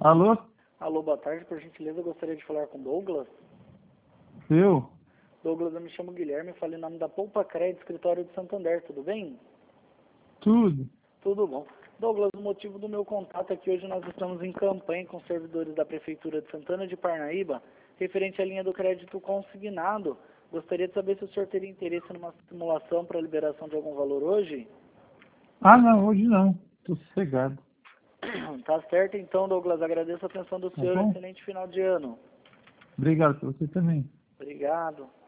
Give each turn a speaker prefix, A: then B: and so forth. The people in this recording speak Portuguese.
A: Alô?
B: Alô, boa tarde, por gentileza, eu gostaria de falar com Douglas.
A: Eu?
B: Douglas, eu me chamo Guilherme, falo em nome da Poupa Crédito, escritório de Santander, tudo bem?
A: Tudo.
B: Tudo bom. Douglas, o motivo do meu contato é que hoje nós estamos em campanha com os servidores da Prefeitura de Santana de Parnaíba, referente à linha do crédito consignado. Gostaria de saber se o senhor teria interesse numa simulação para liberação de algum valor hoje?
A: Ah, não, hoje não. Tô sossegado.
B: Tá certo, então, Douglas, agradeço a atenção do
A: Tá
B: senhor,
A: bom?
B: excelente final de ano.
A: Obrigado pra você também.
B: Obrigado.